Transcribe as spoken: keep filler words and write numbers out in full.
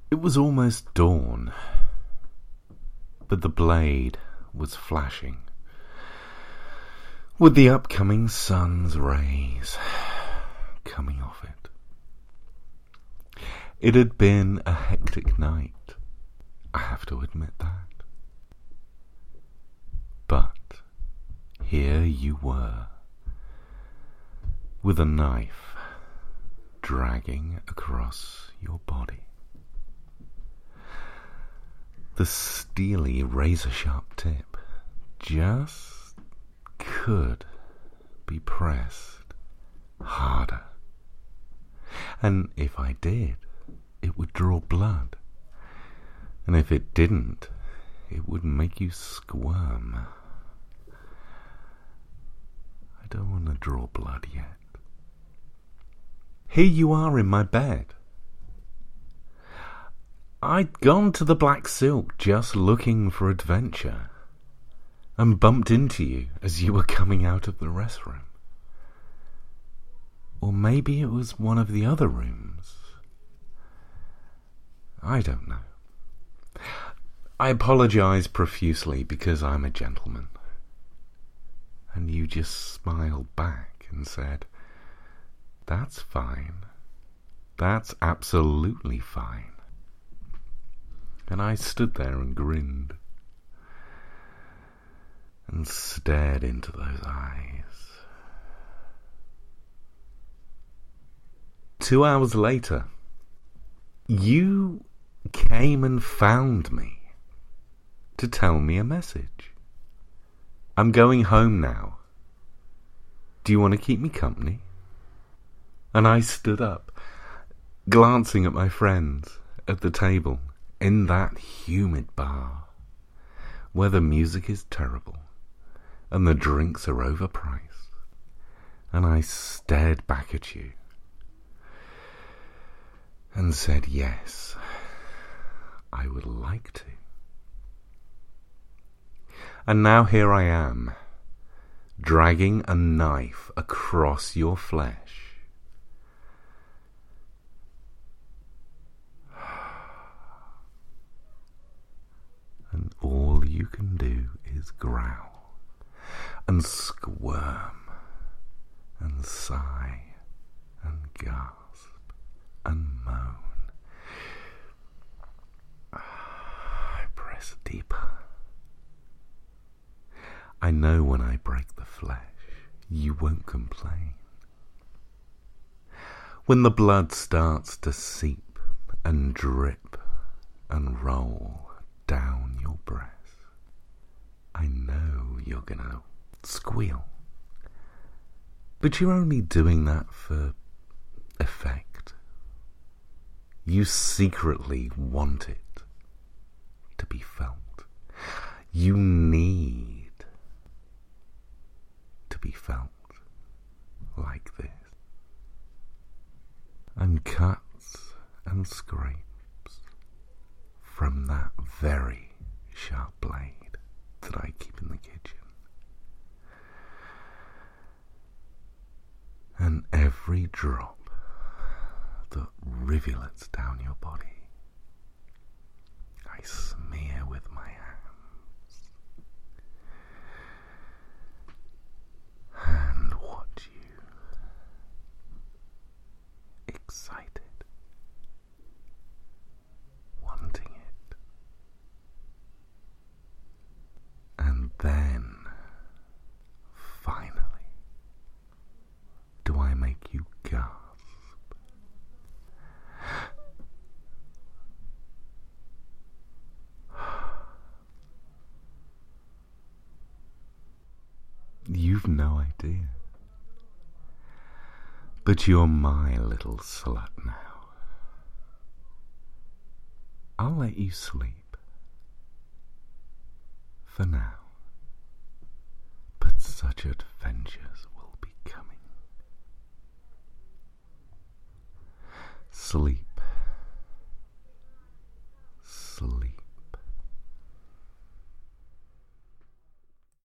It was almost dawn, but the blade was flashing with the upcoming sun's rays coming off it. It had been a hectic night, I have to admit that. But here you were, with a knife dragging across your body. The steely razor-sharp tip just could be pressed harder. And if I did, it would draw blood. And if it didn't, it would make you squirm. I don't want to draw blood yet. Here you are in my bed. I'd gone to the Black Silk just looking for adventure and bumped into you as you were coming out of the restroom. Or maybe it was one of the other rooms. I don't know. I apologize profusely because I'm a gentleman. And you just smiled back and said, "That's fine. That's absolutely fine." And I stood there and grinned and stared into those eyes. Two hours later, you came and found me to tell me a message. "I'm going home now. Do you want to keep me company?" And I stood up, glancing at my friends at the table in that humid bar, where the music is terrible and the drinks are overpriced, and I stared back at you and said, yes, I would like to. And now here I am, dragging a knife across your flesh. And all you can do is growl and squirm and sigh and gasp and moan. I press deeper. I know when I break the flesh, you won't complain. When the blood starts to seep and drip and roll down your breast, I know you're gonna squeal. But you're only doing that for effect. You secretly want it to be felt. You need to be felt like this. And cuts and scrapes from that very sharp blade that I keep in the kitchen. And every drop that rivulets down your body, I smear with my hands and watch you, excited, wanting it. And then, finally, do I make you gasp? You've no idea. But you're my little slut now. I'll let you sleep. For now. But such adventures will be coming. Sleep